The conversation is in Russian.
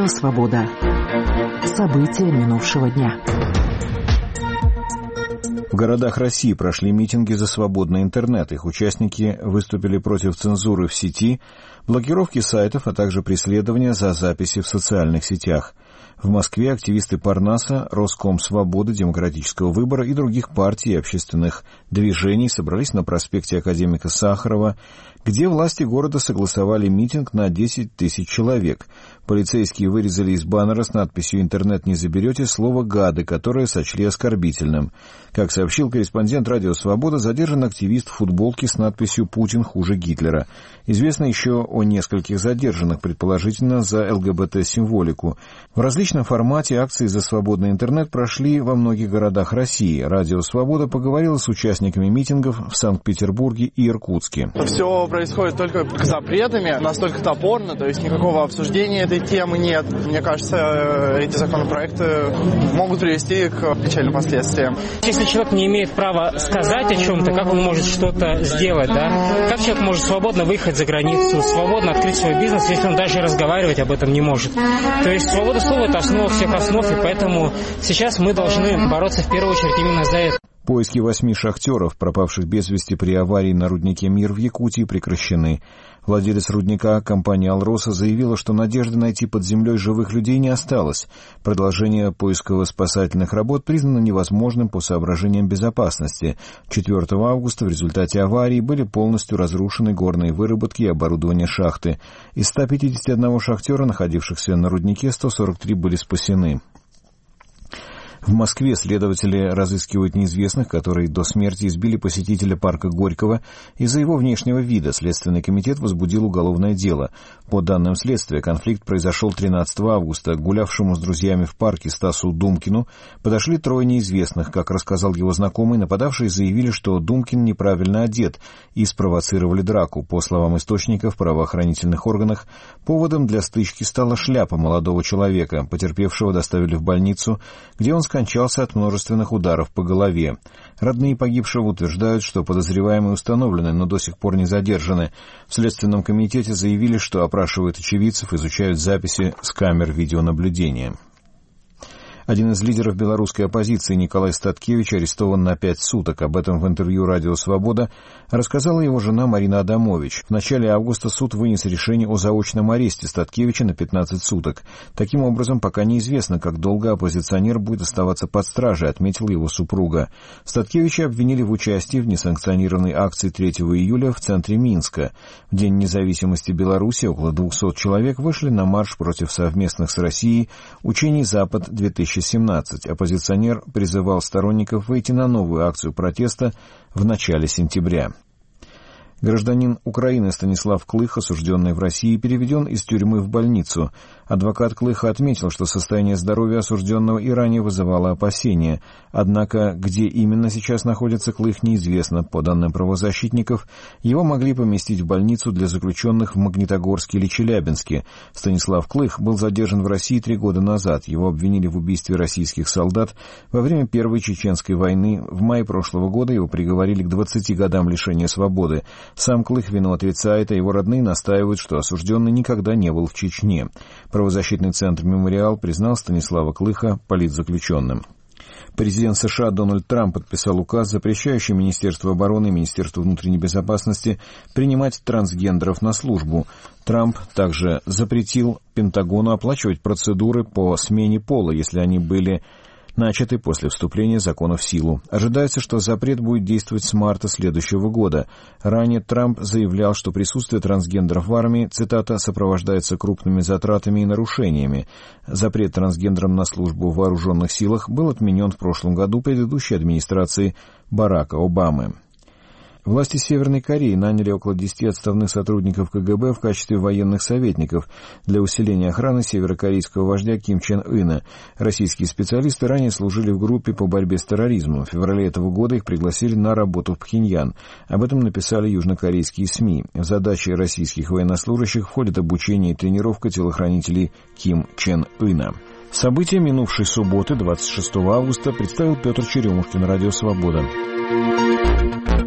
Радио «Свобода». События минувшего дня. В городах России прошли митинги за свободный интернет. Их участники выступили против цензуры в сети, блокировки сайтов, а также преследования за записи в социальных сетях. В Москве активисты Парнаса, Роскомсвободы, Демократического выбора и других партий и общественных движений собрались на проспекте Академика Сахарова, где власти города согласовали митинг на 10 тысяч человек. Полицейские вырезали из баннера с надписью «Интернет не заберете» слово «гады», которое сочли оскорбительным. Как сообщил корреспондент «Радио Свобода», задержан активист в футболке с надписью «Путин хуже Гитлера». Известно еще о нескольких задержанных, предположительно за ЛГБТ-символику. В различном формате акции за свободный интернет прошли во многих городах России. «Радио Свобода» поговорило с участниками митингов в Санкт-Петербурге и Иркутске. Все происходит только запретами, настолько топорно, то есть никакого обсуждения этой темы нет. Мне кажется, эти законопроекты могут привести к печальным последствиям. Если человек не имеет права сказать о чем-то, как он может что-то сделать, да? Как человек может свободно выехать за границу, свободно открыть свой бизнес, если он даже разговаривать об этом не может? То есть свобода слова — это основа всех основ, и поэтому сейчас мы должны бороться в первую очередь именно за это. Поиски 8 шахтеров, пропавших без вести при аварии на руднике «Мир» в Якутии, прекращены. Владелец рудника, компания «Алроса», заявила, что надежды найти под землей живых людей не осталось. Продолжение поисково-спасательных работ признано невозможным по соображениям безопасности. 4 августа в результате аварии были полностью разрушены горные выработки и оборудование шахты. Из 151 шахтера, находившихся на руднике, 143 были спасены. В Москве следователи разыскивают неизвестных, которые до смерти избили посетителя парка Горького из-за его внешнего вида. Следственный комитет возбудил уголовное дело. По данным следствия, конфликт произошел 13 августа. К гулявшему с друзьями в парке Стасу Думкину подошли 3 неизвестных. Как рассказал его знакомый, нападавшие заявили, что Думкин неправильно одет, и спровоцировали драку. По словам источников в правоохранительных органах, поводом для стычки стала шляпа молодого человека. Потерпевшего доставили в больницу, где он скончался от множественных ударов по голове. Родные погибшего утверждают, что подозреваемые установлены, но до сих пор не задержаны. В Следственном комитете заявили, что опрашивают очевидцев, изучают записи с камер видеонаблюдения. Один из лидеров белорусской оппозиции, Николай Статкевич, арестован на 5 суток. Об этом в интервью «Радио Свобода» рассказала его жена Марина Адамович. В начале августа суд вынес решение о заочном аресте Статкевича на 15 суток. Таким образом, пока неизвестно, как долго оппозиционер будет оставаться под стражей, отметила его супруга. Статкевича обвинили в участии в несанкционированной акции 3 июля в центре Минска. В День независимости Беларуси около 200 человек вышли на марш против совместных с Россией учений «Запад-2017». Оппозиционер призывал сторонников выйти на новую акцию протеста в начале сентября. Гражданин Украины Станислав Клых, осужденный в России, переведен из тюрьмы в больницу. Адвокат Клыха отметил, что состояние здоровья осужденного и ранее вызывало опасения. Однако, где именно сейчас находится Клых, неизвестно. По данным правозащитников, его могли поместить в больницу для заключенных в Магнитогорске или Челябинске. Станислав Клых был задержан в России 3 года назад. Его обвинили в убийстве российских солдат во время Первой Чеченской войны. В мае прошлого года его приговорили к 20 годам лишения свободы. Сам Клых вину отрицает, а его родные настаивают, что осужденный никогда не был в Чечне. Правозащитный центр «Мемориал» признал Станислава Клыха политзаключенным. Президент США Дональд Трамп подписал указ, запрещающий Министерству обороны и Министерству внутренней безопасности принимать трансгендеров на службу. Трамп также запретил Пентагону оплачивать процедуры по смене пола, если они были начаты после вступления закона в силу. Ожидается, что запрет будет действовать с марта следующего года. Ранее Трамп заявлял, что присутствие трансгендеров в армии, цитата, «сопровождается крупными затратами и нарушениями». Запрет трансгендерам на службу в вооруженных силах был отменен в прошлом году предыдущей администрацией Барака Обамы. Власти Северной Кореи наняли около 10 отставных сотрудников КГБ в качестве военных советников для усиления охраны северокорейского вождя Ким Чен Ына. Российские специалисты ранее служили в группе по борьбе с терроризмом. В феврале этого года их пригласили на работу в Пхеньян. Об этом написали южнокорейские СМИ. В задачи российских военнослужащих входит обучение и тренировка телохранителей Ким Чен Ына. События минувшей субботы, 26 августа, представил Петр Черемушкин, Радио Свобода.